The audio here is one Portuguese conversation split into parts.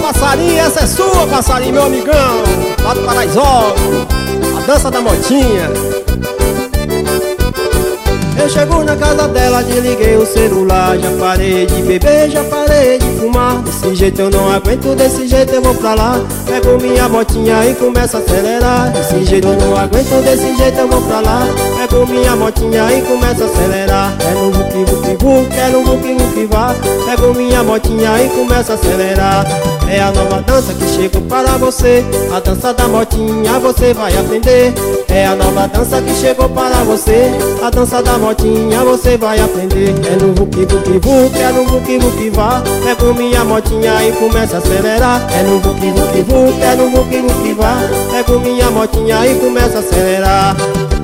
passarinho, essa é sua, passarinho, meu amigão, lá do Paraisópolis, a dança da motinha. Eu chego na casa dela, desliguei o celular. Já parei de beber, já parei de fumar. Desse jeito eu não aguento, desse jeito eu vou pra lá. Pego minha motinha e começo a acelerar. Desse jeito eu não aguento, desse jeito eu vou pra lá. Pego minha motinha e começo a acelerar. É no vuki vuki vu, é no vuki vuki vá. Pego minha motinha e começo a acelerar. É a nova dança que chegou para você. A dança da motinha você vai aprender. É a nova dança que chegou para você. A dança da motinha você vai aprender. É no vuki vuki vu, é no vuki vuki vá. Pego minha motinha e começa a acelerar. É no vuki vuki vu, é no vuki vuki vá. Pego minha motinha e começa a acelerar.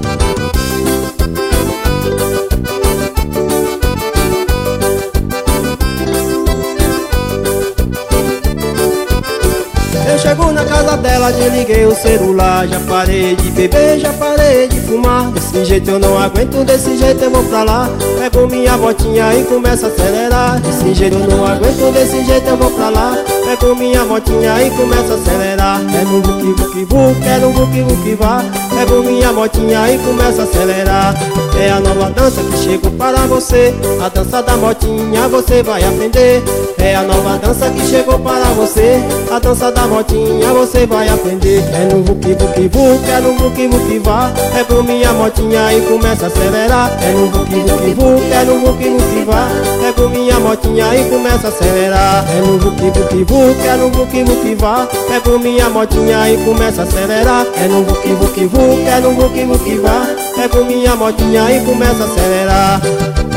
Eu chego na casa dela, desliguei o celular. Já parei de beber, já parei de fumar. Desse jeito eu não aguento, desse jeito eu vou pra lá. Pego minha motinha e começo a acelerar. Desse jeito eu não aguento, desse jeito eu vou pra lá. Pego minha motinha e começo a acelerar. É no vuki vuki vu, é no vuki vuki vá. Pego minha motinha e começo a acelerar. É a nova dança que chegou para você. A dança da motinha você vai aprender. É a nova dança que chegou para você. A dança da motinha você vai aprender. É no vuki vuki vu, é no vuki vuki vá. Pego minha motinha e começa a acelerar. É no vuki vuki vu, é no vuki vuki vá. Pego minha motinha e começa a acelerar. É no vuki vuki vu, é no vuki vuki vá. Pego minha motinha e começa a acelerar. É no vuki vuki vu, é no vuki vuki vá. Pego minha motinha e começa a acelerar.